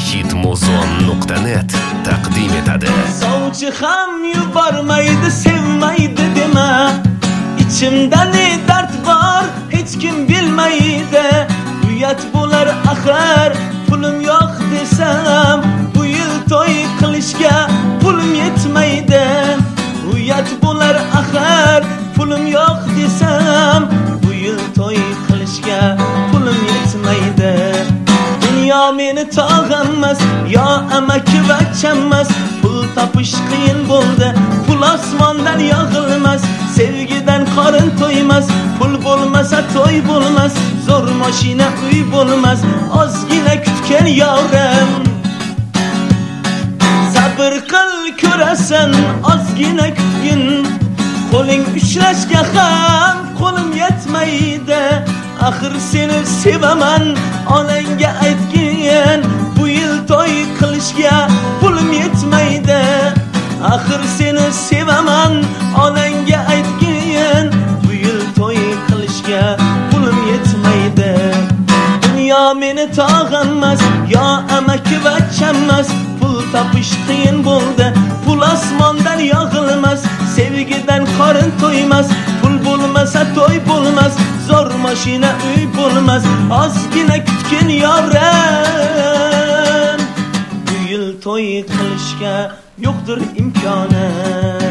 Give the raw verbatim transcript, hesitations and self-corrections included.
hitmuzon nuqta net taqdim etadi. Sovchi ham yubormaydi, sevmaydi dema. İçimda ne dert var hiç kim bilmaydi. Uyat bo'lar axir pulim yo'q desam, bu yil to'y qilishga pulim yetmaydi. Uyat bo'lar axir pulim yo'q desam, bu yil to'y qilishga pulim yetmaydi. Dunyo meni tog'ammas, yo amaki vachchammas. Pul topish qiyin bo'ldi, pul osmondan yog'ilmas. Sevgiden qarın to'ymas, pul bo'lmasa to'y bo'lmas. Zo'r mashina uy bo'lmas, ozgina kutgan yorim. Sabr qil ko'rasan, ozgina kutgin. Qo'ling ushlashga ham qo'lim yetmaydi. Axir seni sevaman, onangga aytgin. Bu yil to'y qilishga pulim yetmaydi. Axir seni sevaman, onangga aytgin. Bu yil to'y qilishga pulim yetmaydi. Dunyo meni tog'ammas, yo amaki vachchammas. Pul topish qiyin bo'ldi, pul osmondan yog'ilmas. Sevgidan qorin to'ymas, pul bo'lmasa to'y bo'lmas. Zo'r mashina uy bo'lmas, ozgina kutgin yorim. Bu yil to'y qilishga yo'qdir imkoni.